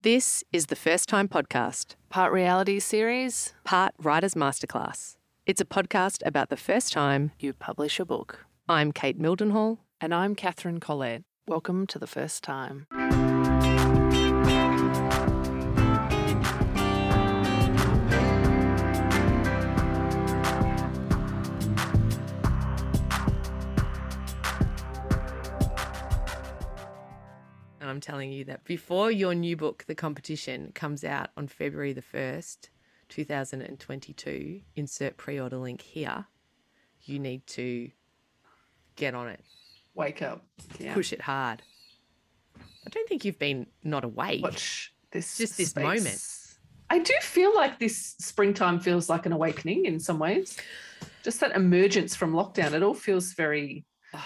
This is the First Time Podcast, Part reality series, part Writer's Masterclass. It's a podcast about the first time you publish a book. I'm Kate Mildenhall. And I'm Catherine Collette. Welcome to The First Time. And I'm telling you that before your new book, The Competition, comes out on February the 1st, 2022, insert pre-order link here, you need to get on it. Wake up. Yeah. Push it hard. I don't think you've been not awake. Watch this. Just this space. moment. I do feel like this springtime feels like an awakening in some ways. Just that emergence from lockdown. It all feels very,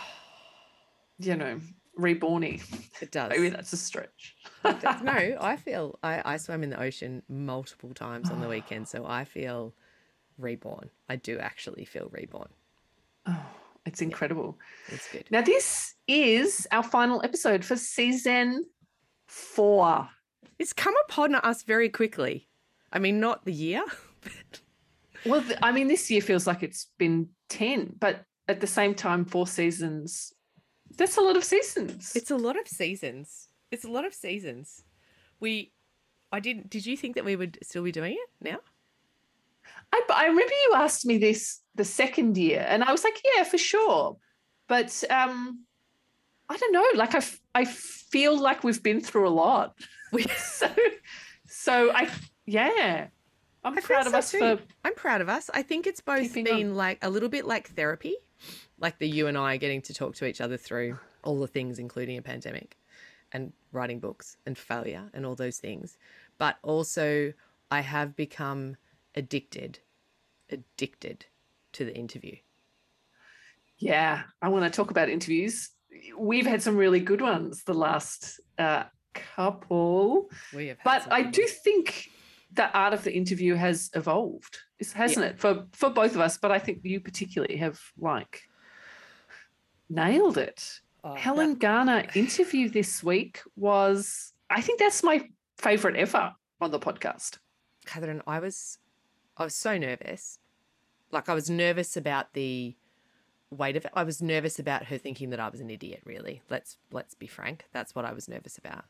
reborny. It does. Maybe that's a stretch. No, I feel I swam in the ocean multiple times on the weekend, so I feel reborn. I do actually feel reborn. Oh, it's incredible. Yeah, it's good. Now, this is our final episode for season 4. It's come upon us very quickly. I mean, not the year. Well, this year feels like it's been 10, but at the same time, 4 seasons. That's a lot of seasons. It's a lot of seasons. Did you think that we would still be doing it now? I remember you asked me this the second year, and I was like, yeah, for sure. But I don't know. Like I feel like we've been through a lot. I'm proud of us. I'm proud of us. I think it's both been like a little bit like therapy, like you and I getting to talk to each other through all the things, including a pandemic and writing books and failure and all those things. But also I have become addicted to the interview. Yeah, I want to talk about interviews. We've had some really good ones the last couple. We have had but some I good do ones. think the art of the interview has evolved, hasn't it? For both of us, but I think you particularly have nailed it. Helen Garner interview this week was, I think that's my favourite ever on the podcast. Catherine, I was so nervous. Like, I was nervous about the weight of it. I was nervous about her thinking that I was an idiot, really. Let's be frank. That's what I was nervous about.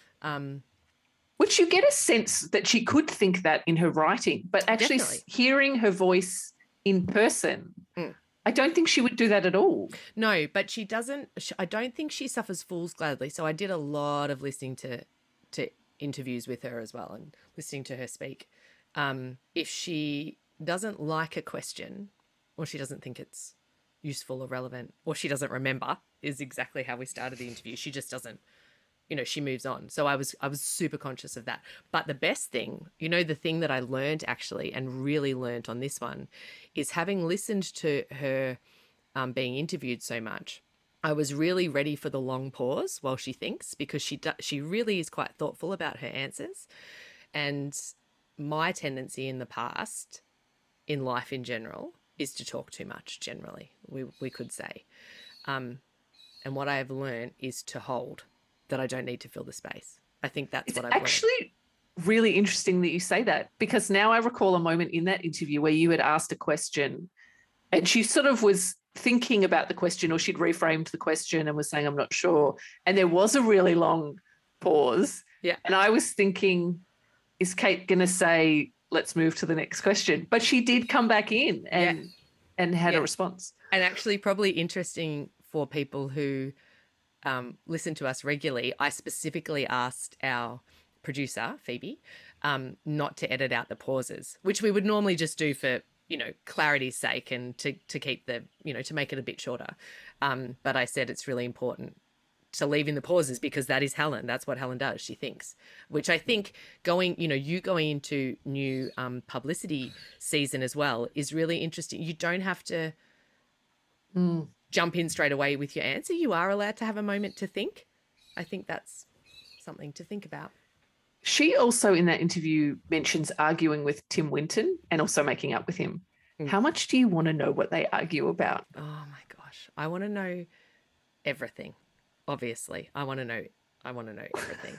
Which you get a sense that she could think that in her writing, but actually hearing her voice in person, I don't think she would do that at all. No, but she doesn't. I don't think she suffers fools gladly. So I did a lot of listening to interviews with her as well and listening to her speak. If she doesn't like a question, or she doesn't think it's useful or relevant, or she doesn't remember, is exactly how we started the interview. She just doesn't, she moves on. So I was super conscious of that. But the best thing, the thing that I learned actually and really learned on this one is having listened to her being interviewed so much, I was really ready for the long pause while she thinks, because she really is quite thoughtful about her answers. And my tendency in the past, in life in general, is to talk too much generally, we could say. And what I have learned is to hold, that I don't need to fill the space. I think that's what I've learned. It's actually really interesting that you say that, because now I recall a moment in that interview where you had asked a question and she sort of was thinking about the question, or she'd reframed the question and was saying, I'm not sure. And there was a really long pause. Yeah. And I was thinking, is Kate going to say, let's move to the next question? But she did come back in and had a response. And actually probably interesting for people who listen to us regularly, I specifically asked our producer, Phoebe, not to edit out the pauses, which we would normally just do for, clarity's sake and to keep the, to make it a bit shorter. But I said it's really important to leave in the pauses, because that is Helen. That's what Helen does. She thinks, which I think you going into new publicity season as well is really interesting. You don't have to jump in straight away with your answer. You are allowed to have a moment to think. I think that's something to think about. She also in that interview mentions arguing with Tim Winton and also making up with him. How much do you want to know what they argue about? Oh my gosh. I want to know everything. Obviously, I want to know everything.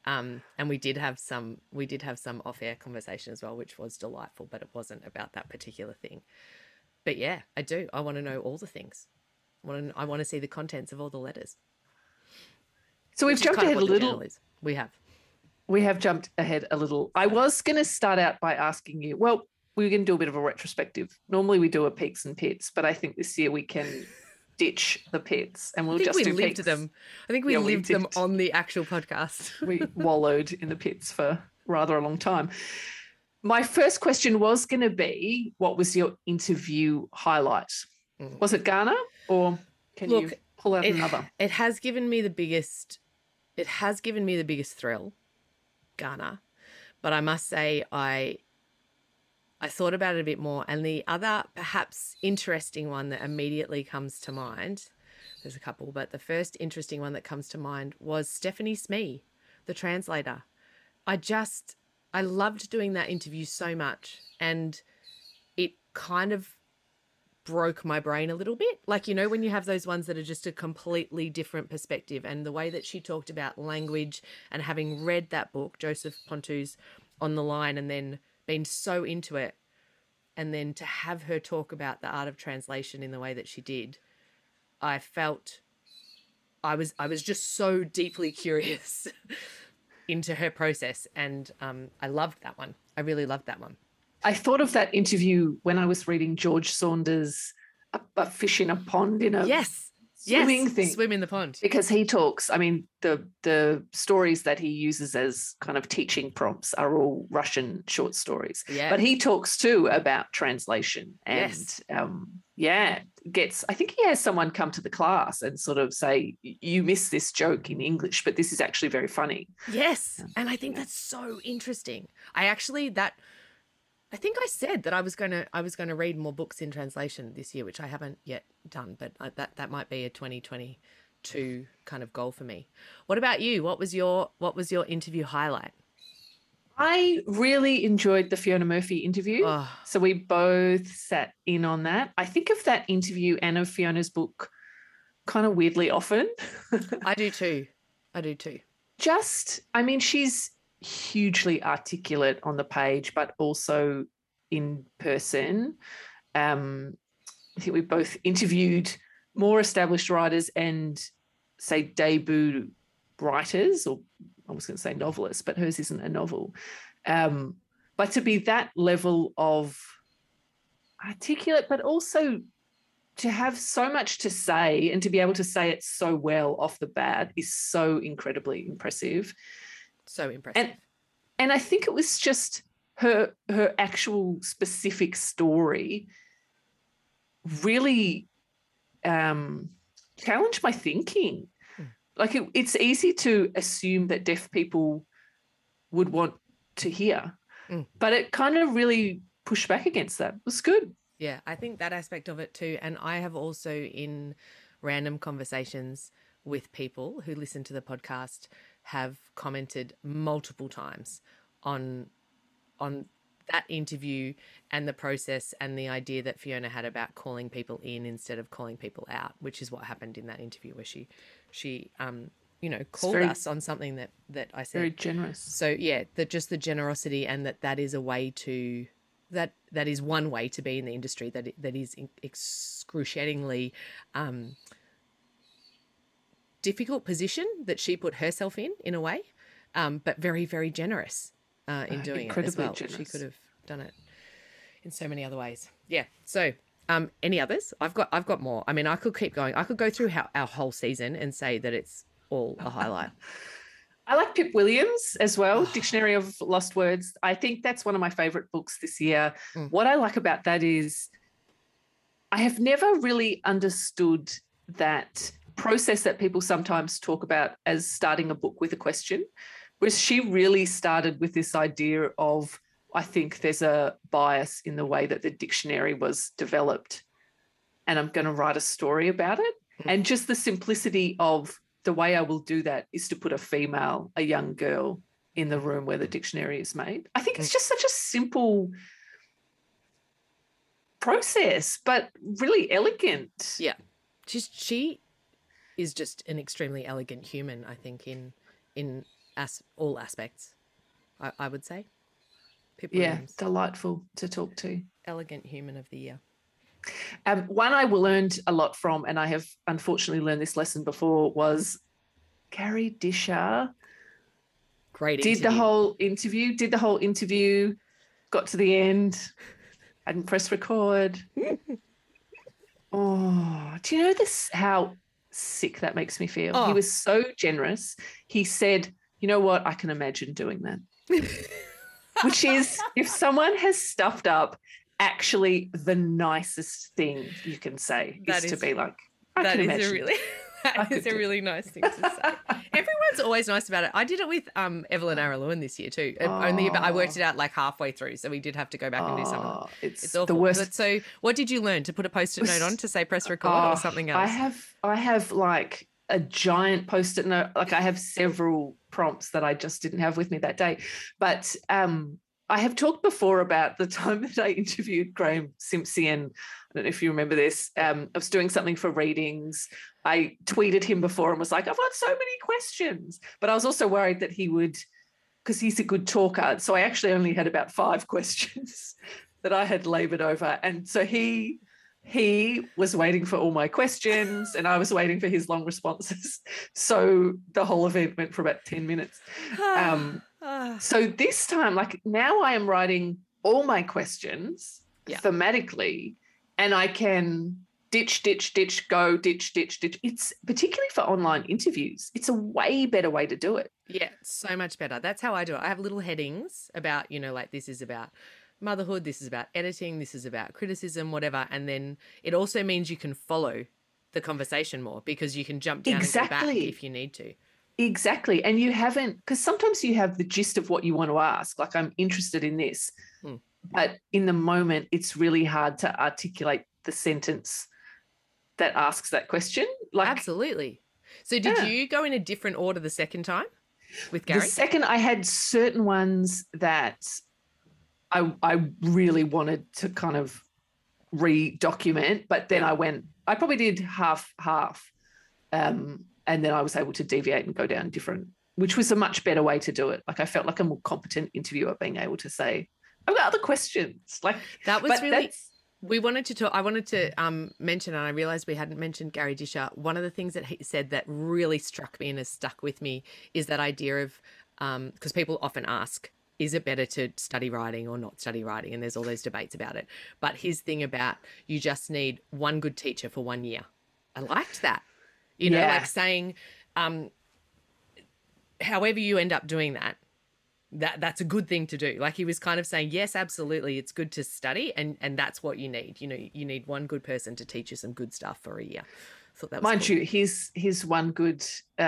And we did have some off-air conversation as well, which was delightful, but it wasn't about that particular thing. But yeah, I do. I want to know all the things. I want to see the contents of all the letters. So we've jumped ahead a little. We have jumped ahead a little. I was going to start out by asking you, well, we were going to do a bit of a retrospective. Normally we do a peaks and pits, but I think this year we can ditch the pits and we'll just do peaks. Them. I think we lived them on the actual podcast. We wallowed in the pits for rather a long time. My first question was going to be, what was your interview highlight? Was it Ghana, or can you pull out another? It has given me the biggest thrill, Ghana. But I must say I thought about it a bit more, and the other perhaps interesting one that immediately comes to mind, there's a couple, but the first interesting one that comes to mind was Stephanie Smee, the translator. I loved doing that interview so much, and it kind of broke my brain a little bit. Like, you know, when you have those ones that are just a completely different perspective, and the way that she talked about language and having read that book, Joseph Pontu's On the Line, and then been so into it, and then to have her talk about the art of translation in the way that she did, I felt I was just so deeply curious into her process, and I loved that one. I really loved that one. I thought of that interview when I was reading George Saunders' A Fish in a Pond in a swimming thing. Swim in the pond. Because he talks, I mean, the stories that he uses as kind of teaching prompts are all Russian short stories. Yeah. But he talks too about translation and I think he has someone come to the class and sort of say, you missed this joke in English, but this is actually very funny. Yes. And I think that's so interesting. I think I said that I was going to read more books in translation this year, which I haven't yet done, but that might be a 2022 kind of goal for me. What about you? What was your interview highlight? I really enjoyed the Fiona Murphy interview. Oh. So we both sat in on that. I think of that interview and of Fiona's book kind of weirdly often. I do too. She's hugely articulate on the page, but also in person. I think we both interviewed more established writers and, say, debut writers, or I was going to say novelists, but hers isn't a novel. But to be that level of articulate, but also to have so much to say and to be able to say it so well off the bat is so incredibly impressive. So impressive. And I think it was just her actual specific story really challenged my thinking. Like it's easy to assume that deaf people would want to hear, but it kind of really pushed back against that. It was good. Yeah, I think that aspect of it too. And I have also, in random conversations with people who listen to the podcast, have commented multiple times on that interview and the process and the idea that Fiona had about calling people in instead of calling people out, which is what happened in that interview where she called us on something that I said. Very generous. So yeah, just the generosity, and that is a way to that is one way to be in the industry that is excruciatingly difficult position that she put herself in a way, but very, very generous in doing it as well. Generous. She could have done it in so many other ways. Yeah. So any others? I've got more. I mean, I could keep going. I could go through our whole season and say that it's all a highlight. I like Pip Williams as well, Dictionary of Lost Words. I think that's one of my favourite books this year. What I like about that is I have never really understood that process that people sometimes talk about as starting a book with a question, whereas she really started with this idea of, I think there's a bias in the way that the dictionary was developed, and I'm going to write a story about it. And just the simplicity of the way I will do that is to put a young girl in the room where the dictionary is made. I think it's just such a simple process, but really elegant. Yeah. She is just an extremely elegant human, I think, in all aspects, I would say. Pip Yeah, Williams, delightful to talk to. elegant human of the year. One I learned a lot from, and I have unfortunately learned this lesson before, was Gary Disher. Great Did the whole interview, got to the end, hadn't pressed record. Oh, do you know this? How sick that makes me feel. Oh. He was so generous. He said, "You know what? I can imagine doing that." Which is, if someone has stuffed up, actually the nicest thing you can say is to be like, I can imagine. That is a really nice thing to say. Everyone's always nice about it. I did it with Evelyn Araluen this year too. Only I worked it out like halfway through, so we did have to go back and do some of it. It's awful. The worst. But so what did you learn? To put a post-it note on to say press record or something else? I have like a giant post-it note. Like I have several prompts that I just didn't have with me that day. But I have talked before about the time that I interviewed Graham Simpson. I don't know if you remember this. I was doing something for readings. I tweeted him before and was like, I've got so many questions. But I was also worried that he would, because he's a good talker. So I actually only had about 5 questions that I had laboured over. And so he was waiting for all my questions and I was waiting for his long responses. So the whole event went for about 10 minutes. So this time, like now I am writing all my questions thematically, and I can ditch, go, ditch. It's particularly for online interviews. It's a way better way to do it. Yeah, so much better. That's how I do it. I have little headings about, like this is about motherhood, this is about editing, this is about criticism, whatever. And then it also means you can follow the conversation more because you can jump down and go back if you need to. Exactly. And you haven't, because sometimes you have the gist of what you want to ask, like I'm interested in this. But in the moment, it's really hard to articulate the sentence that asks that question. Like, absolutely. So did you go in a different order the second time with Gary? The second, I had certain ones that I really wanted to kind of re-document, but then I probably did half. And then I was able to deviate and go down different, which was a much better way to do it. Like I felt like a more competent interviewer being able to say, I've got other questions. Like that was really, we wanted to talk, I wanted to mention, and I realized we hadn't mentioned Gary Disher. One of the things that he said that really struck me and has stuck with me is that idea of, because people often ask, is it better to study writing or not study writing? And there's all those debates about it. But his thing about you just need one good teacher for 1 year. I liked that. You know, like saying, however you end up doing that's a good thing to do. Like he was kind of saying, yes, absolutely, it's good to study, and that's what you need. You know, you need one good person to teach you some good stuff for a year. So that was mind cool. you, his one good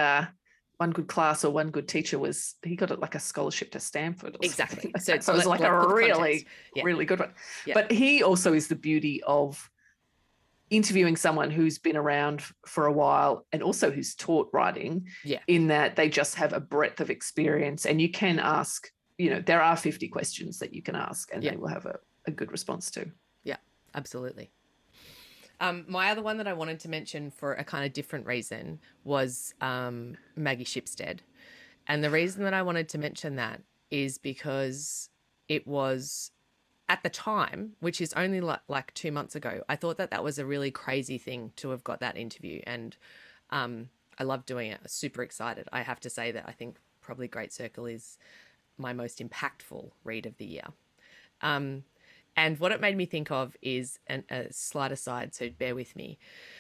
class or one good teacher was, he got it like a scholarship to Stanford. Or exactly. So it was like a really good one. Yeah. But he also is the beauty of interviewing someone who's been around for a while and also who's taught writing, in that they just have a breadth of experience, and you can ask, there are 50 questions that you can ask and they will have a good response to. Yeah, absolutely. My other one that I wanted to mention for a kind of different reason was Maggie Shipstead. And the reason that I wanted to mention that is because it was, at the time, which is only like 2 months ago, I thought that was a really crazy thing to have got that interview. And I loved doing it. I was super excited. I have to say that I think probably Great Circle is my most impactful read of the year. And what it made me think of is a slight aside, so bear with me.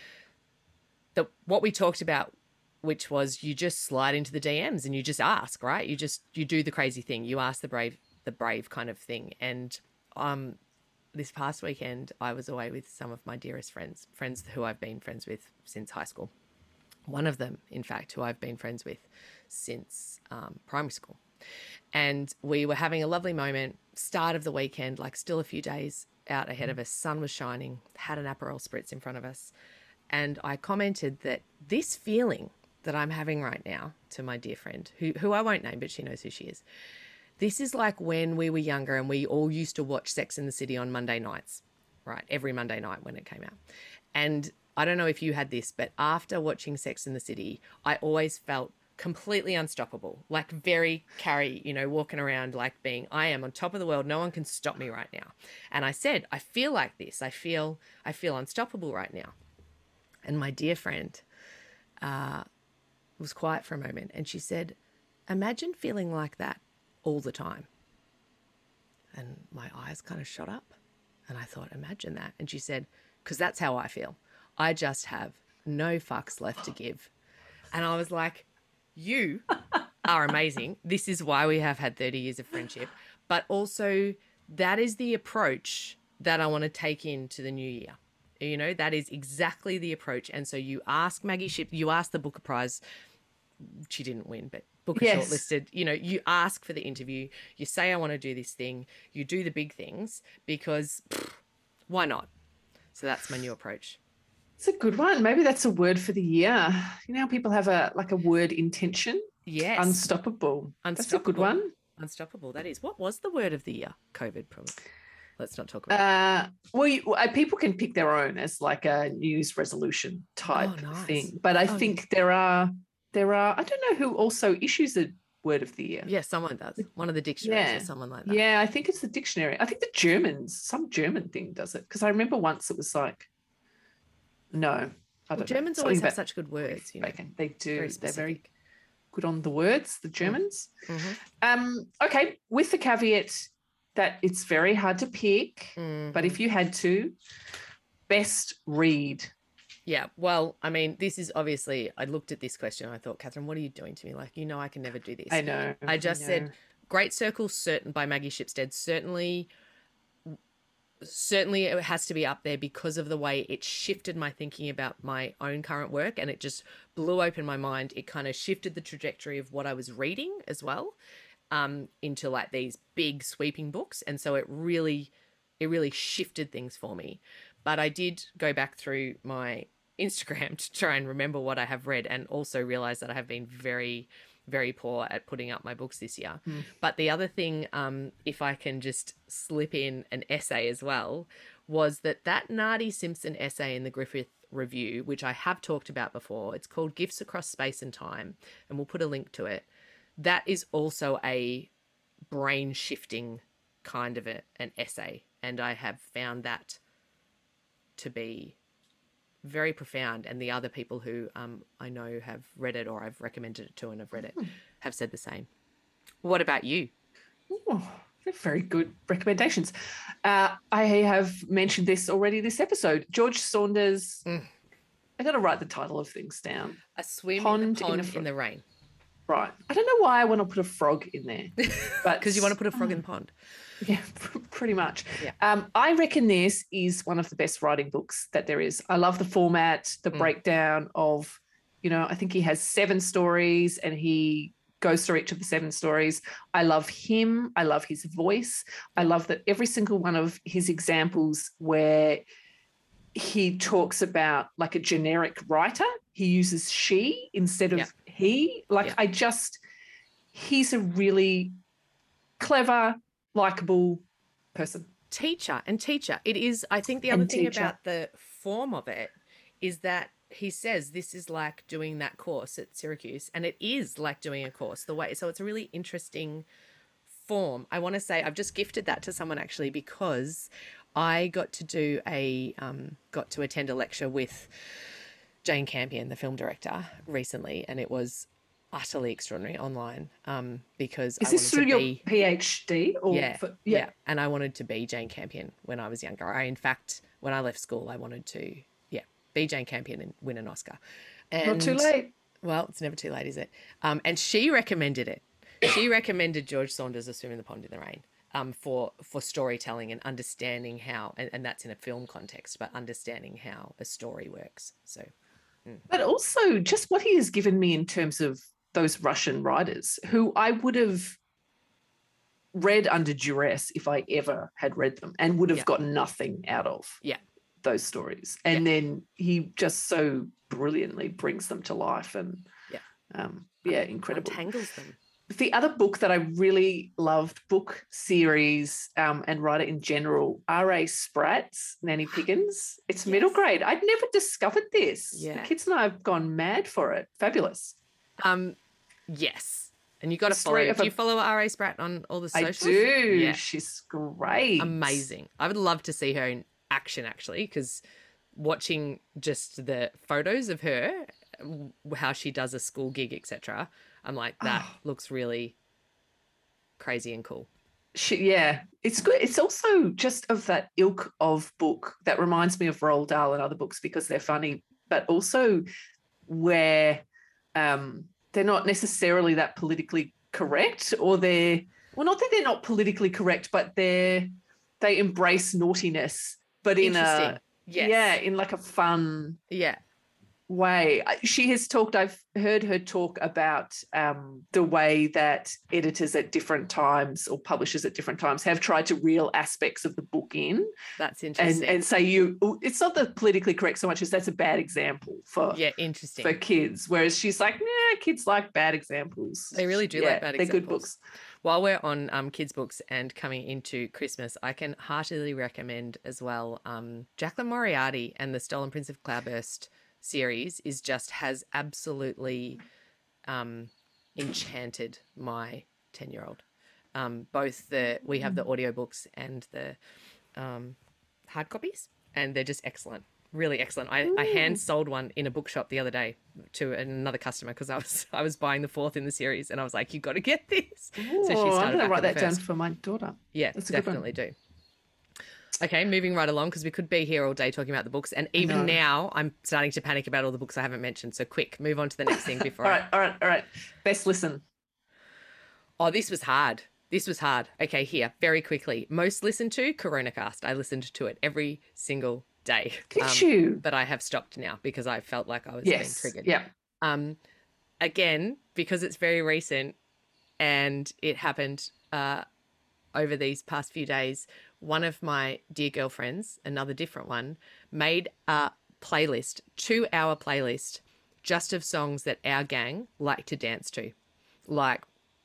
What we talked about, which was you just slide into the DMs and you just ask, right? You do the crazy thing. You ask the brave kind of thing. And this past weekend, I was away with some of my dearest friends who I've been friends with since high school. One of them, in fact, who I've been friends with since primary school. And we were having a lovely moment, start of the weekend, like still a few days out ahead of us. Sun was shining, had an Aperol Spritz in front of us. And I commented that this feeling that I'm having right now to my dear friend, who I won't name, but she knows who she is. This is like when we were younger and we all used to watch Sex and the City on Monday nights, right? Every Monday night when it came out. And I don't know if you had this, but after watching Sex and the City, I always felt completely unstoppable, like very Carrie, walking around like being, I am on top of the world. No one can stop me right now. And I said, I feel like this. I feel unstoppable right now. And my dear friend was quiet for a moment, and she said, imagine feeling like that all the time. And my eyes kind of shot up, and I thought, imagine that. And she said, because that's how I feel. I just have no fucks left to give. And I was like, you are amazing. This is why we have had 30 years of friendship. But also, that is the approach that I want to take into the new year. That is exactly the approach. And so you ask Maggie Shipp, you ask the Booker Prize. She didn't win, but Booker shortlisted. You ask for the interview. You say, I want to do this thing. You do the big things because why not? So that's my new approach. It's a good one. Maybe that's a word for the year. How people have a word intention. Yes. Unstoppable. That's a good one. Unstoppable. That is. What was the word of the year? COVID, probably. Let's not talk about it. People can pick their own as like a New Year's resolution type thing. But I think yeah. there are, I don't know who also issues a word of the year. Yeah, someone does. One of the dictionaries or someone like that. Yeah, I think it's the dictionary. I think some German thing does it. Because I remember once it was like, no, I don't know. Germans always have such good words. They do. They're very good on the words, the Germans. Mm-hmm. Okay, with the caveat that it's very hard to pick, but if you had to, best read. Yeah, well, I mean, this is obviously, I looked at this question and I thought, Catherine, what are you doing to me? Like, I can never do this. I know. I just said, Great Circle, by Maggie Shipstead, certainly it has to be up there because of the way it shifted my thinking about my own current work, and it just blew open my mind. It kind of shifted the trajectory of what I was reading as well, into like these big sweeping books. And so it really shifted things for me. But I did go back through my Instagram to try and remember what I have read, and also realize that I have been very, very poor at putting up my books this year. But the other thing, if I can just slip in an essay as well, was that Nardi Simpson essay in the Griffith Review, which I have talked about before, it's called Gifts Across Space and Time, and we'll put a link to it. That is also a brain-shifting kind of an essay, and I have found that to be very profound, and the other people who I know have read it, or I've recommended it to and have read it, have said the same. What about you? Oh, they're very good recommendations. I have mentioned this already this episode. George Saunders. I got to write the title of things down. A Swim in the Pond in the Rain. Right. I don't know why I want to put a frog in there, but because you want to put a frog in the pond. Yeah, pretty much. Yeah. I reckon this is one of the best writing books that there is. I love the format, the breakdown of, I think he has 7 stories and he goes through each of the 7 stories. I love him. I love his voice. I love that every single one of his examples where he talks about like a generic writer, he uses she instead of he. He's a really clever, likable person. Teacher. It is, I think the other thing about the form of it is that he says this is like doing that course at Syracuse, and it is like doing a course so it's a really interesting form. I want to say I've just gifted that to someone actually, because I got to attend a lecture with Jane Campion, the film director, recently, and it was utterly extraordinary online, because is this through your PhD? Or yeah, and I wanted to be Jane Campion when I was younger. In fact, when I left school, I wanted to be Jane Campion and win an Oscar. And, not too late. Well, it's never too late, is it? And she recommended it. She recommended George Saunders' A Swim in the Pond in the Rain, for storytelling and understanding how, and that's in a film context, but understanding how a story works. So, but also just what he has given me in terms of those Russian writers who I would have read under duress if I ever had read them, and would have gotten nothing out of those stories. And then he just so brilliantly brings them to life, and incredible. Untangles them. The other book that I really loved, book series and writer in general, R.A. Spratt's Nanny Piggins. It's middle grade. I'd never discovered this. Yeah. The kids and I have gone mad for it. Fabulous. Yes. And you got to The story follow. of Do a- you follow R.A. Spratt on all the socials? I do. Yeah. She's great. Amazing. I would love to see her in action, actually, because watching just the photos of her, how she does a school gig, etc., I'm like, that looks really crazy and cool. It's good. It's also just of that ilk of book that reminds me of Roald Dahl and other books because they're funny, but also where they're not necessarily that politically correct, or not that they're not politically correct, but they embrace naughtiness, but in in like a fun way. She has talked, I've heard her talk about the way that editors at different times or publishers at different times have tried to reel aspects of the book in. That's interesting. And say it's not the politically correct so much as that's a bad example for interesting for kids. Whereas she's like, nah, kids like bad examples. They really do like bad examples. They're good books. While we're on kids' books and coming into Christmas, I can heartily recommend as well Jacqueline Moriarty and the Stolen Prince of Cloudburst series has absolutely enchanted my 10-year-old. Both we have the audiobooks and the hard copies, and they're just excellent. Really excellent. I hand sold one in a bookshop the other day to another customer because I was buying the fourth in the series, and I was like, "You got to get this." Ooh, so she started. I'm going to write that down for my daughter. Yeah, that's definitely do. Okay, moving right along because we could be here all day talking about the books, and even now I'm starting to panic about all the books I haven't mentioned. So quick, move on to the next thing before. All right. Best listen. Oh, this was hard. Okay, here, very quickly. Most listened to CoronaCast. I listened to it every single day. Did you? But I have stopped now because I felt like I was being triggered. Yeah. Again, because it's very recent and it happened over these past few days, one of my dear girlfriends, another different one, made a playlist, 2-hour playlist, just of songs that our gang like to dance to. Like,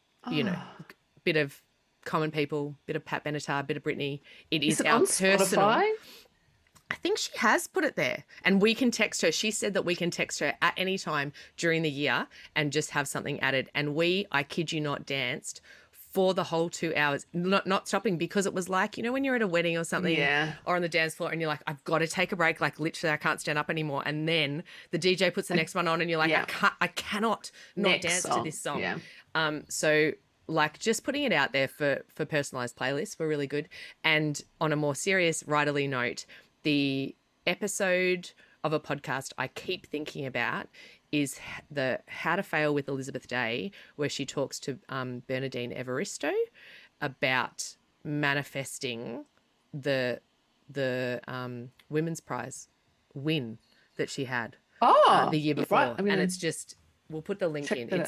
bit of Common People, bit of Pat Benatar, bit of Britney. It is our on personal. Spotify? I think she has put it there, and we can text her. She said that we can text her at any time during the year and just have something added. And I kid you not, danced for the whole 2 hours, not stopping, because it was like, when you're at a wedding or something or on the dance floor and you're like, I've got to take a break. Like literally I can't stand up anymore. And then the DJ puts the next one on and you're like, I cannot not dance to this song. Yeah. So like just putting it out there for personalized playlists were really good. And on a more serious writerly note, the episode of a podcast I keep thinking about is the How to Fail with Elizabeth Day, where she talks to Bernadine Evaristo about manifesting the Women's Prize win that she had the year before. Right. And it's just, we'll put the link in.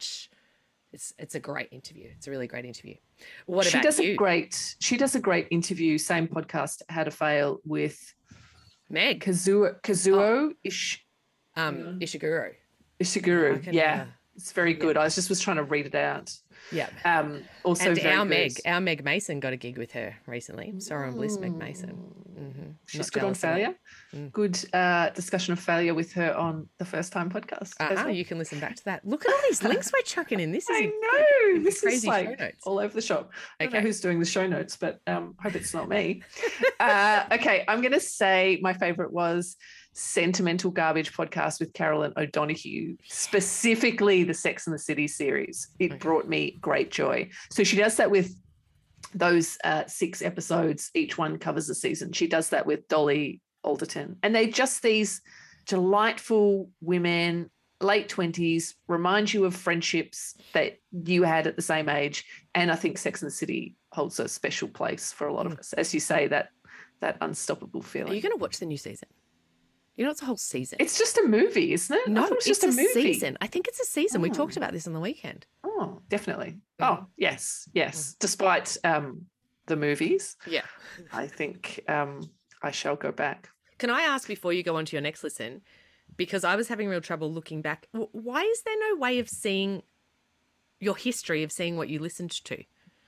It's a great interview. It's a really great interview. What about you? She does a great interview, same podcast, How to Fail, with Meg. Kazuo Ishiguro. Yeah. It's very good. I was trying to read it out. Yeah. Also, and our Meg Mason got a gig with her recently. Sorrow and Bliss, Meg Mason. Mm-hmm. She's good on failure. Good discussion of failure with her on the First Time podcast. Well. You can listen back to that. Look at all these links we're chucking in. This is this crazy is like show notes all over the shop. I don't know who's doing the show notes, but hope it's not me. Okay, I'm going to say my favorite was Sentimental Garbage podcast with Carolyn O'Donoghue, specifically the Sex and the City series. It brought me great joy. So she does that with those 6 episodes. Each one covers a season. She does that with Dolly Alderton. And they're just these delightful women, late 20s, remind you of friendships that you had at the same age. And I think Sex and the City holds a special place for a lot of us. As you say, that unstoppable feeling. Are you going to watch the new season? It's a whole season. It's just a movie, isn't it? No, it's just a movie. Season. I think it's a season. Oh. We talked about this on the weekend. Oh, definitely. Oh, yes. Despite the movies. Yeah. I think I shall go back. Can I ask before you go on to your next listen, because I was having real trouble looking back, why is there no way of seeing your history, of seeing what you listened to?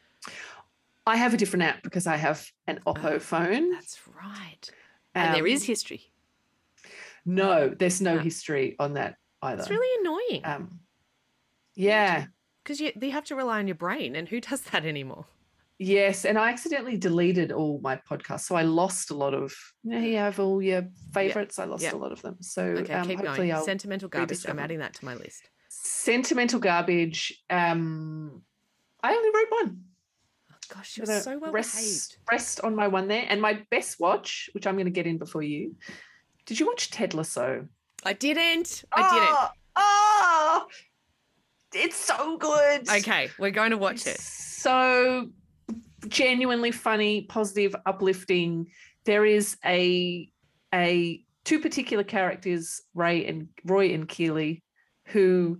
I have a different app because I have an Oppo phone. That's right. And there is history. No, there's no history on that either. It's really annoying. Yeah. Because you have to rely on your brain, and who does that anymore? Yes, and I accidentally deleted all my podcasts, so I lost a lot of. You have all your favorites. I lost a lot of them. So okay, keep hopefully going. I'll Sentimental garbage. I'm adding that to my list. Sentimental garbage. I only wrote one. Oh, gosh, you're so well behaved. Rest on my one there, and my best watch, which I'm going to get in before you. Did you watch Ted Lasso? I didn't. Oh, it's so good. Okay, we're going to watch it. So genuinely funny, positive, uplifting. There is a two particular characters, Roy and Keely, who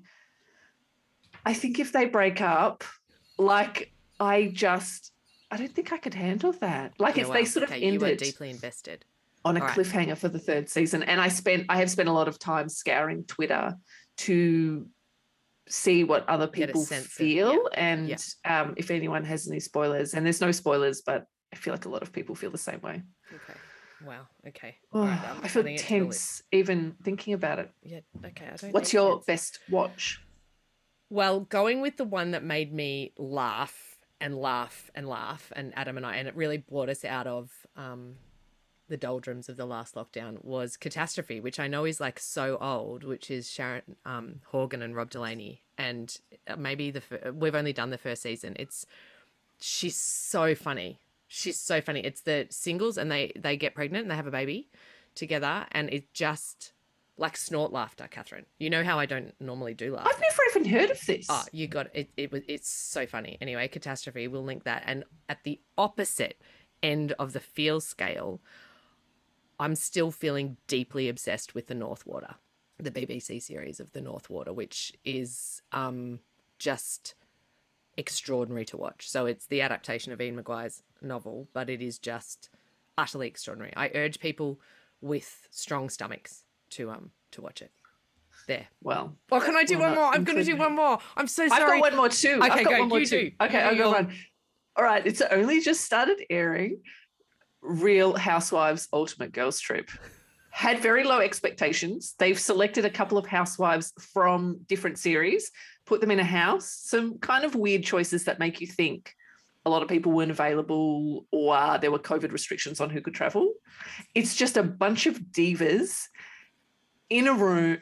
I think if they break up, like I don't think I could handle that. Like if they sort of ended, you were deeply invested on a cliffhanger for the third season. And I have spent a lot of time scouring Twitter to see what other people feel and if anyone has any spoilers. And there's no spoilers, but I feel like a lot of people feel the same way. Okay. Wow. Okay. Oh, right, I feel tense even thinking about it. Yeah. Okay. What's your best watch? Well, going with the one that made me laugh and laugh and laugh, and Adam and I, and it really brought us out of the doldrums of the last lockdown, was Catastrophe, which I know is like so old, which is Sharon Horgan and Rob Delaney, and maybe we've only done the first season. She's so funny. She's so funny. It's the singles, and they get pregnant and they have a baby together, and it just like snort laughter, Catherine. You know how I don't normally do laugh. I've never even heard of this. Oh, you got it. It's so funny. Anyway, Catastrophe. We'll link that. And at the opposite end of the feel scale, I'm still feeling deeply obsessed with The North Water, the BBC series of The North Water, which is just extraordinary to watch. So it's the adaptation of Ian McGuire's novel, but it is just utterly extraordinary. I urge people with strong stomachs to watch it. There. Well, can I do one more? I'm going to do one more. I'm so sorry. I've got one more too. Okay, I've got one more you too. do. Okay, I've got one. All right, it's only just started airing. Real Housewives Ultimate Girls Trip. Had very low expectations. They've selected a couple of housewives from different series, put them in a house. Some kind of weird choices that make you think a lot of people weren't available or there were COVID restrictions on who could travel. It's just a bunch of divas in a room.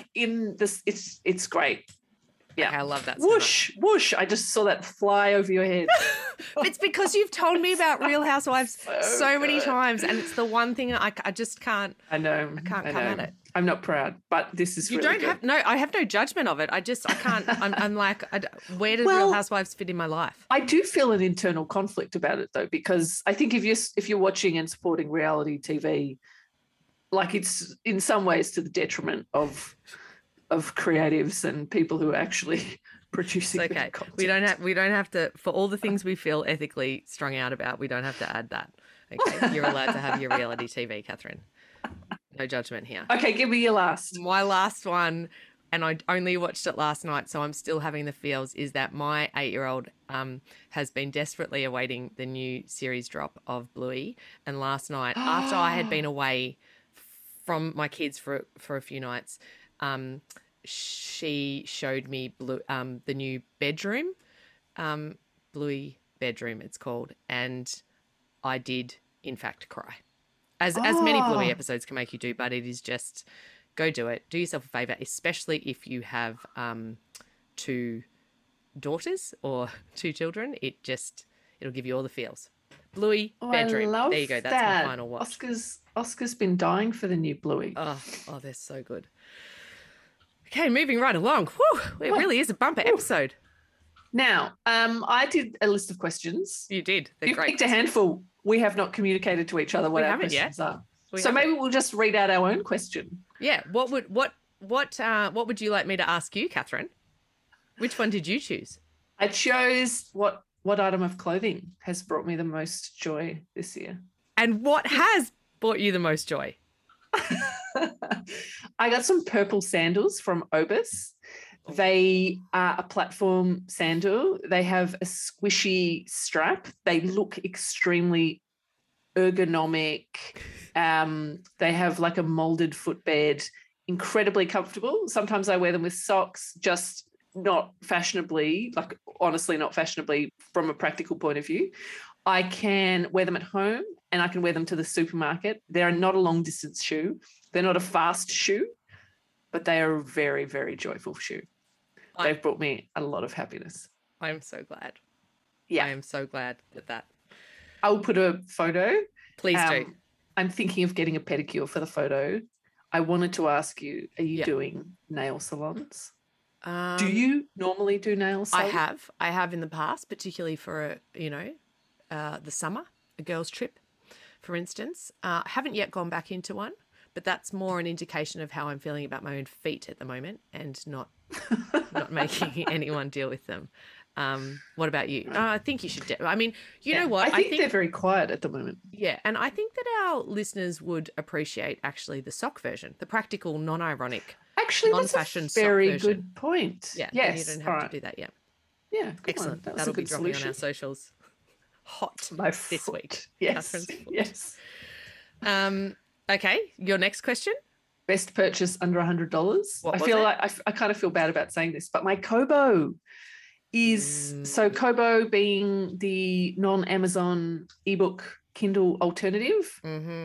It's great. Yeah, okay, I love that. Whoosh, whoosh. I just saw that fly over your head. It's because you've told me about Real Housewives so many times, and it's the one thing I just can't. I know. I can't come at it. I'm not proud, but this is. You really don't good. have no. I have no judgment of it. I can't. I'm like, where does Real Housewives fit in my life? I do feel an internal conflict about it though, because I think if you're watching and supporting reality TV, like it's in some ways to the detriment of creatives and people who are actually producing okay. content. We don't have to, for all the things we feel ethically strung out about, we don't have to add that. Okay. You're allowed to have your reality TV, Catherine. No judgment here. Okay, give me your last. My last one, and I only watched it last night, so I'm still having the feels, is that my 8-year-old has been desperately awaiting the new series drop of Bluey. And last night, after I had been away from my kids for a few nights, she showed me the new Bedroom, Bluey Bedroom it's called, and I did in fact cry, as many Bluey episodes can make you do, but it is just, go do it. Do yourself a favor, especially if you have 2 daughters or 2 children. It'll give you all the feels. Bluey Bedroom. There you go. That's my final watch. Oscar's been dying for the new Bluey. Oh, they're so good. Okay, moving right along. Whew, it really is a bumper episode. Now, I did a list of questions. You did. You picked a handful. We have not communicated to each other what our questions are. So maybe we'll just read out our own question. Yeah. What would you like me to ask you, Catherine? Which one did you choose? I chose what item of clothing has brought me the most joy this year. And what has brought you the most joy? I got some purple sandals from Obis. They are a platform sandal. They have a squishy strap. They look extremely ergonomic. They have like a molded footbed, incredibly comfortable. Sometimes I wear them with socks, just not fashionably, like honestly not fashionably from a practical point of view. I can wear them at home and I can wear them to the supermarket. They're not a long distance shoe. They're not a fast shoe, but they are a very, very joyful shoe. They've brought me a lot of happiness. I'm so glad. Yeah. I am so glad that. I'll put a photo. Please do. I'm thinking of getting a pedicure for the photo. I wanted to ask you, are you doing nail salons? Do you normally do nail salons? I have in the past, particularly for, the summer, a girls' trip, for instance. I haven't yet gone back into one, but that's more an indication of how I'm feeling about my own feet at the moment and not making anyone deal with them. What about you? I think you should. You know what? I think they're very quiet at the moment. Yeah, and I think that our listeners would appreciate actually the sock version, the practical, non-ironic, non-fashion that's a very sock version. good point. Yeah, yes, you don't have to do that yet. Yeah, excellent. That'll be dropping on our socials. Hot this week. Yes, yes. Okay, your next question. Best purchase under $100. I feel like I kind of feel bad about saying this, but my Kobo is so Kobo being the non-Amazon ebook Kindle alternative.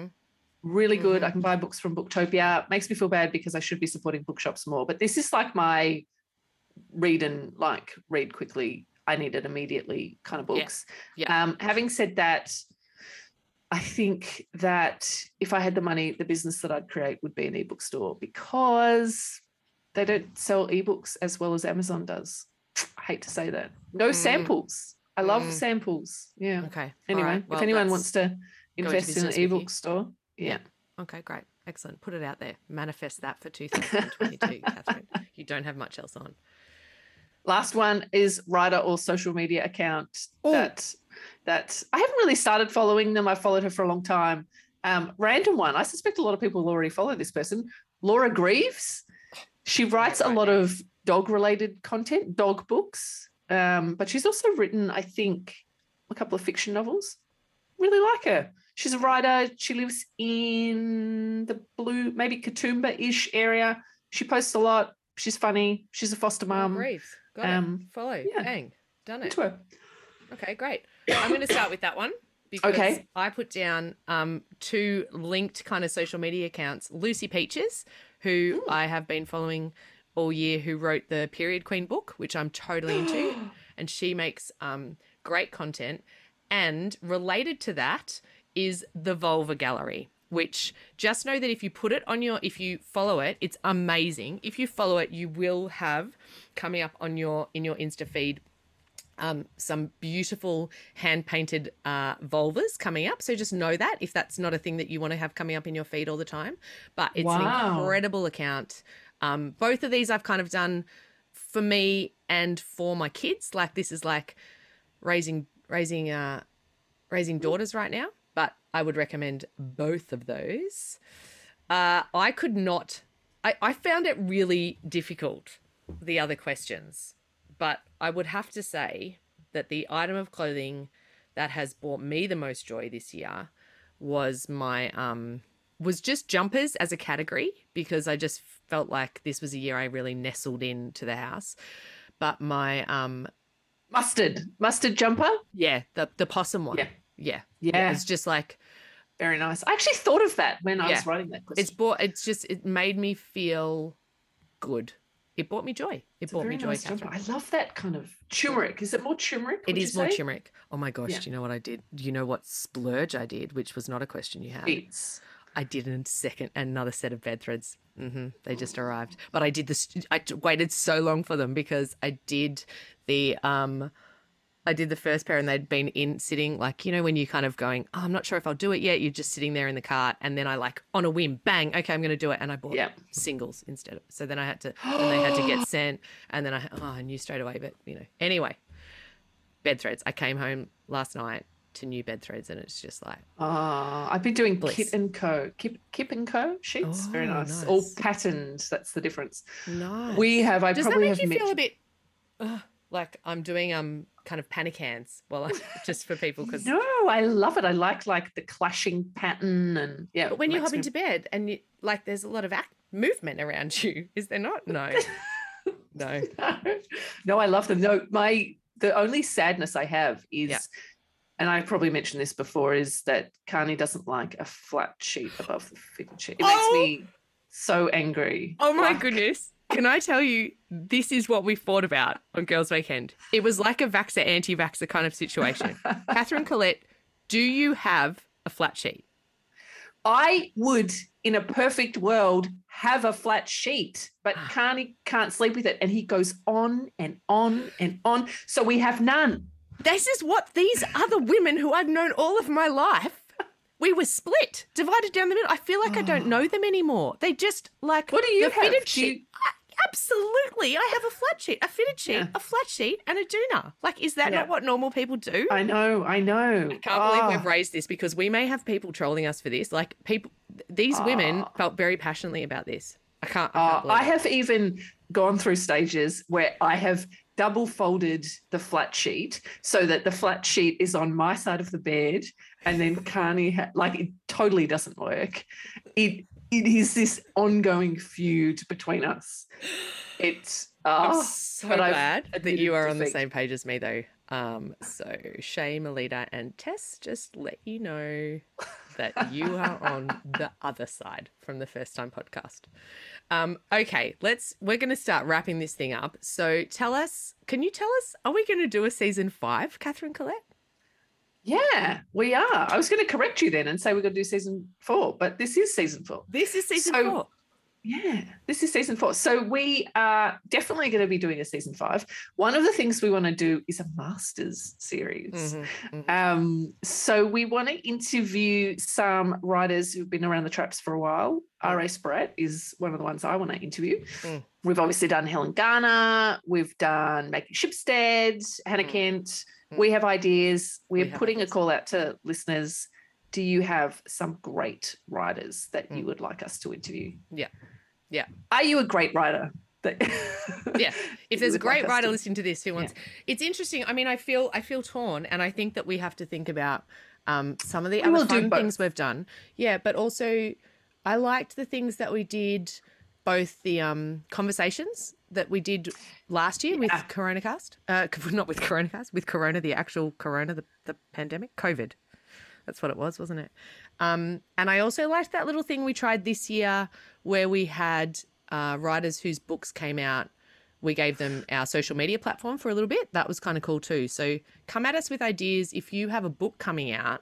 Really good. I can buy books from Booktopia. Makes me feel bad because I should be supporting bookshops more, but this is like my read quickly, I need it immediately kind of books. Yeah. Having said that, I think that if I had the money, the business that I'd create would be an ebook store because they don't sell ebooks as well as Amazon does. I hate to say that. No samples. I love samples. Yeah. Okay. Anyway, right. Well, if anyone wants to invest in an ebook store. Yeah. Okay, great. Excellent. Put it out there. Manifest that for 2022, Catherine. You don't have much else on. Last one is writer or social media account that I haven't really started following them. I've followed her for a long time. Random one. I suspect a lot of people will already follow this person. Laura Greaves. She writes a lot of dog-related content, dog books, but she's also written, I think, a couple of fiction novels. Really like her. She's a writer. She lives in the blue, maybe Katoomba-ish area. She posts a lot. She's funny. She's a foster mum. Greaves. Got it. Follow. Yeah. Bang. Done it. To her. Okay, great. I'm going to start with that one because I put down 2 linked kind of social media accounts. Lucy Peaches, who I have been following all year, who wrote the Period Queen book, which I'm totally into, and she makes great content. And related to that is the Vulva Gallery, which just know that if you follow it, it's amazing. If you follow it, you will have coming up in your Insta feed some beautiful hand-painted vulvas coming up. So just know that if that's not a thing that you want to have coming up in your feed all the time. But it's an incredible account. Both of these I've kind of done for me and for my kids. Like this is like raising daughters right now. But I would recommend both of those. I found it really difficult, the other questions. But I would have to say that the item of clothing that has brought me the most joy this year was was just jumpers as a category, because I just felt like this was a year I really nestled into the house. But my mustard jumper? Yeah, the possum one. Yeah. It's just like very nice. I actually thought of that when I was writing that question. It made me feel good. It brought me joy. It brought me joy, nice Catherine. I love that kind of turmeric. Is it more turmeric? It is more turmeric. Oh my gosh, do you know what I did? Do you know what splurge I did, which was not a question you had? Sheets. I did another set of bed threads. They just arrived. But I did this. I waited so long for them because I did the first pair and they'd been sitting like, when you're kind of going, I'm not sure if I'll do it yet. You're just sitting there in the cart. And then I on a whim, bang, okay, I'm going to do it. And I bought singles instead of, so then I had to, and they had to get sent. And then I knew straight away, but anyway, bed threads. I came home last night to new bed threads and it's just like, I've been doing bliss. Kip and Co sheets. Very nice. All patterned. That's the difference. Nice. We have, Does that make you feel a bit like I'm doing kind of panic hands just for people? Because no, I love it. I like the clashing pattern and But when you hop into bed and there's a lot of movement around you, is there not? No. No. No, I love them. No, the only sadness I have is, Yeah. and I probably mentioned this before, is that Carney doesn't like a flat sheet above the fitted sheet. It makes me so angry. Oh my goodness. Can I tell you, this is what we fought about on Girls Weekend. It was like a vaxxer, anti-vaxxer kind of situation. Catherine Collette, do you have a flat sheet? I would, in a perfect world, have a flat sheet, but Carney can't sleep with it. And he goes on and on and on. So we have none. This is what these other women who I've known all of my life, we were split, divided down the middle. I feel like I don't know them anymore. They just like What do you the have? fitted sheet. Absolutely. I have a flat sheet, a fitted sheet, a flat sheet, and a doona. Like, is that not what normal people do? I know. I can't believe we've raised this because we may have people trolling us for this. Like, these women felt very passionately about this. I can't believe I have even gone through stages where I have double folded the flat sheet so that the flat sheet is on my side of the bed, and then Carney, it totally doesn't work. It is this ongoing feud between us. It's I'm so glad that you are on the same page as me, though. So Shay, Melita, and Tess, just let you know that you are on the other side from the First Time podcast. Okay, we're going to start wrapping this thing up. So can you tell us, are we going to do a season 5, Catherine Collette? Yeah, we are. I was going to correct you then and say we're going to do season 4, but this is season 4. This is season 4. Yeah, this is season 4. So we are definitely going to be doing a season 5. One of the things we want to do is a Masters series. So we want to interview some writers who've been around the traps for a while. R.A. Spratt is one of the ones I want to interview. We've obviously done Helen Garner. We've done Maggie Shipstead, Hannah Kent. We have ideas. We're putting a call out to listeners. Do you have some great writers that you would like us to interview? Yeah. Yeah. Are you a great writer? Yeah. If there's a great writer listening to this who wants, it's interesting. I mean, I feel torn, and I think that we have to think about some of the other fun things we've done. Yeah, but also I liked the things that we did, both the conversations that we did last year with CoronaCast, not with CoronaCast, with Corona, the actual Corona, the pandemic, COVID. That's what it was, wasn't it? And I also liked that little thing we tried this year where we had writers whose books came out. We gave them our social media platform for a little bit. That was kind of cool too. So come at us with ideas. If you have a book coming out,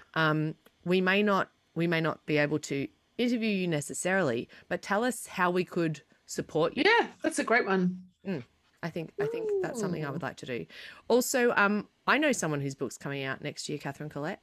we may not be able to interview you necessarily, but tell us how we could support you. Yeah, that's a great one. I think that's something I would like to do. Also, I know someone whose book's coming out next year, Catherine Collette.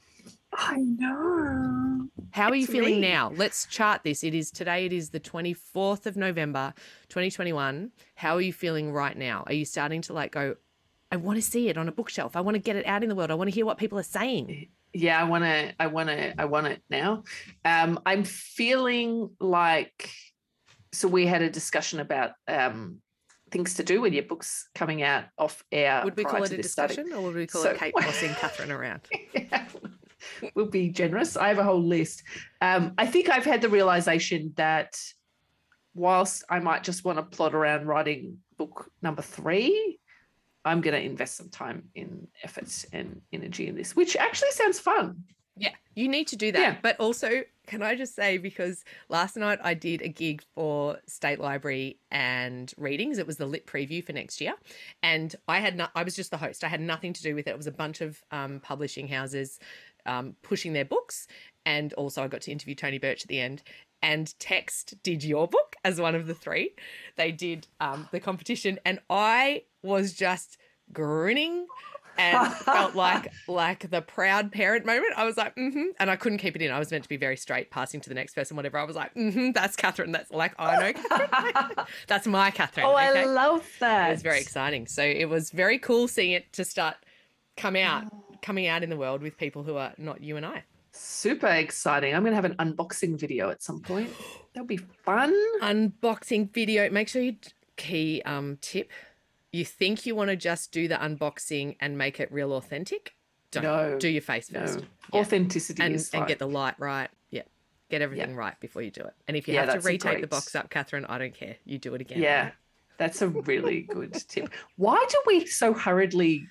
I know. How are you feeling now? Let's chart this. Today it is the 24th of November, 2021. How are you feeling right now? Are you starting to go, I want to see it on a bookshelf. I want to get it out in the world. I want to hear what people are saying. Yeah, I want it now. I'm feeling like, so we had a discussion about things to do when your book's coming out off air. Would we call it a discussion or would we call it Kate bossing Catherine around? Yeah, we'll be generous. I have a whole list. I think I've had the realization that whilst I might just want to plod around writing book number 3, I'm going to invest some time in effort and energy in this, which actually sounds fun. Yeah, you need to do that. Yeah. But also, can I just say, because last night I did a gig for State Library and Readings. It was the lit preview for next year. And I was just the host. I had nothing to do with it. It was a bunch of publishing houses pushing their books. And also I got to interview Tony Birch at the end. And Text did your book as one of the 3. They did the competition. And I was just grinning and felt like the proud parent moment. I was like, and I couldn't keep it in. I was meant to be very straight, passing to the next person, whatever. I was like, that's Catherine. That's I know Catherine. That's my Catherine. Oh, okay? I love that. It was very exciting. So it was very cool seeing it to start coming out in the world with people who are not you and I. Super exciting. I'm going to have an unboxing video at some point. That'll be fun. Unboxing video. Make sure you key tip. You think you want to just do the unboxing and make it real authentic? Don't. Do your face first. Yeah. Authenticity is fine. And get the light right. Yeah. Get everything right before you do it. And if you have to retake the box up, Catherine, I don't care. You do it again. Yeah. That's a really good tip. Why do we so hurriedly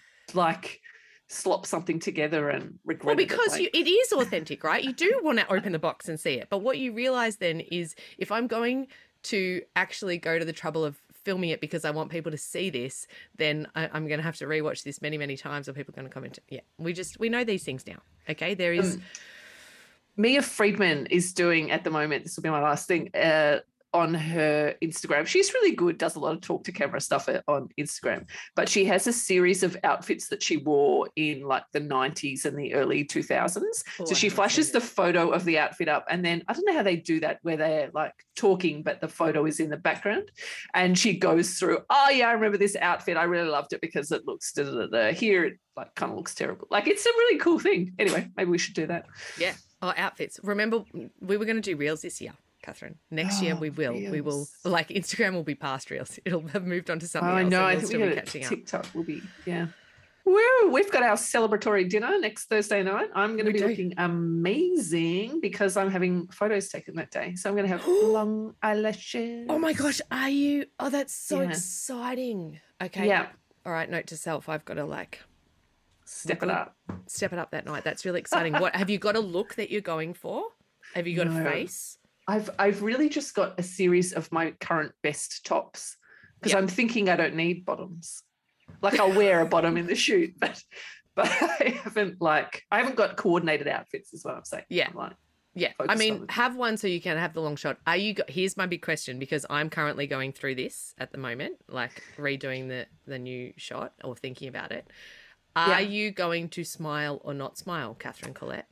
slop something together and regret it? Well, because it is authentic, right? You do want to open the box and see it. But what you realize then is if I'm going to actually go to the trouble of filming it because I want people to see this, then I'm going to have to rewatch this many, many times, or people are going to comment. Yeah, we know these things now. Okay, there is. Mia Friedman is doing at the moment, this will be my last thing, on her Instagram. She's really good, does a lot of talk to camera stuff on Instagram, but she has a series of outfits that she wore in like the 90s and the early 2000s. So she flashes the photo of the outfit up, and then I don't know how they do that where they're like talking but the photo is in the background, and she goes through, oh yeah, I remember this outfit, I really loved it because it looks here it like kind of looks terrible. Like it's a really cool thing. Anyway, maybe we should do that. Yeah. Oh, outfits. Remember we were going to do reels this year, Catherine. Next year we will. Reels. We will, like, Instagram will be past reels. It'll have moved on to something else. I know. I think we got TikTok will be, yeah. Woo, we've got our celebratory dinner next Thursday night. I'm going to be looking amazing because I'm having photos taken that day. So I'm going to have long eyelashes. Oh my gosh, are you? Oh, that's so exciting. Okay. Yeah. All right, note to self. I've got to step it up that night. That's really exciting. What have you got a look that you're going for? Have you got a face? I've really just got a series of my current best tops because I'm thinking I don't need bottoms. Like I'll wear a bottom in the shoot, but I haven't got coordinated outfits is what I'm saying. Yeah. I mean, have one so you can have the long shot. Here's my big question, because I'm currently going through this at the moment, like redoing the new shot or thinking about it. Are you going to smile or not smile, Catherine Collette?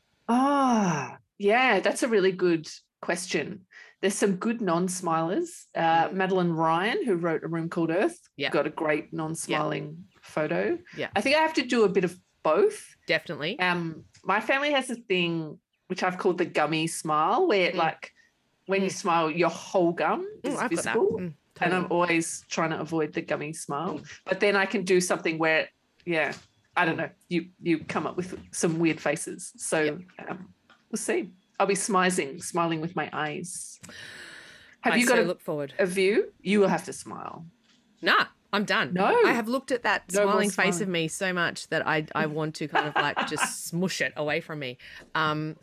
Yeah, that's a really good question. There's some good non-smilers. Madeline Ryan, who wrote A Room Called Earth, got a great non-smiling photo. Yeah, I think I have to do a bit of both. Definitely. My family has a thing which I've called the gummy smile, where when you smile, your whole gum is visible. Totally. And I'm always trying to avoid the gummy smile. But then I can do something where, I don't know, you come up with some weird faces. So we'll see. I'll be smiling with my eyes. Have you got to look forward a view? You will have to smile. Nah, I'm done. No. I have looked at that smiling face of me so much that I want to kind of like just smush it away from me. I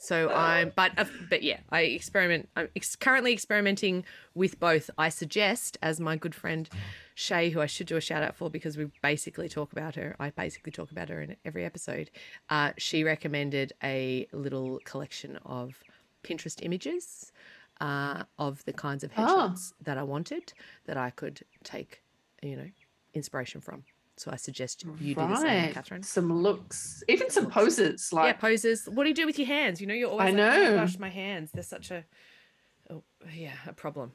experiment. I'm currently experimenting with both. I suggest, as my good friend Shay, who I should do a shout out for because we basically talk about her. I basically talk about her in every episode. She recommended a little collection of Pinterest images of the kinds of headshots that I wanted, that I could take, inspiration from. So I suggest you do the same, Catherine. Some looks, even some poses. Poses. What do you do with your hands? You're always oh my gosh, my hands. They're such a problem.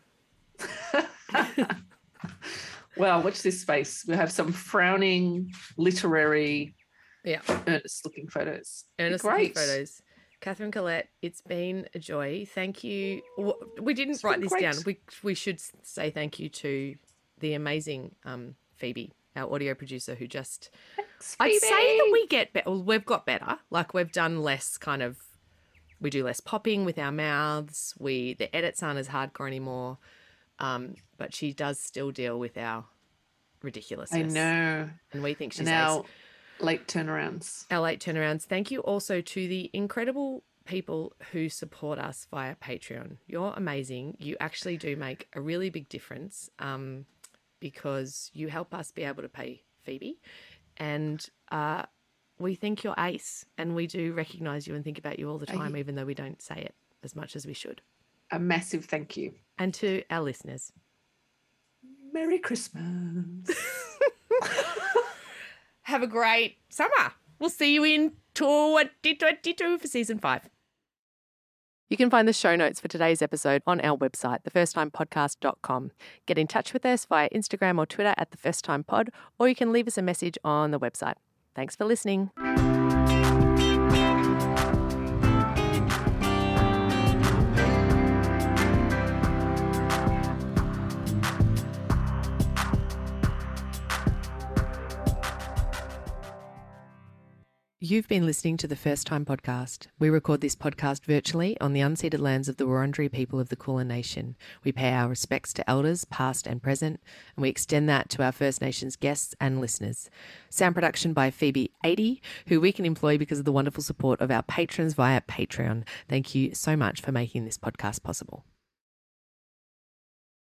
Well, watch this space. We'll have some frowning, literary, earnest-looking photos. Earnest-looking photos. Catherine Collette, it's been a joy. Thank you. We didn't write this down. We should say thank you to the amazing Phoebe, our audio producer, who just... Thanks, I'd say that we get better. We've got better. Like, we've done less we do less popping with our mouths. The edits aren't as hardcore anymore. But she does still deal with our ridiculousness. I know. And we think she's and our late turnarounds. Our late turnarounds. Thank you also to the incredible people who support us via Patreon. You're amazing. You actually do make a really big difference because you help us be able to pay Phoebe. And we think you're ace, and we do recognise you and think about you all the time, even though we don't say it as much as we should. A massive thank you. And to our listeners, Merry Christmas. Have a great summer. We'll see you in 2022 for season 5. You can find the show notes for today's episode on our website, thefirsttimepodcast.com. Get in touch with us via Instagram or Twitter at thefirsttimepod, or you can leave us a message on the website. Thanks for listening. You've been listening to the First Time Podcast. We record this podcast virtually on the unceded lands of the Wurundjeri people of the Kulin Nation. We pay our respects to elders, past and present, and we extend that to our First Nations guests and listeners. Sound production by Phoebe 80, who we can employ because of the wonderful support of our patrons via Patreon. Thank you so much for making this podcast possible.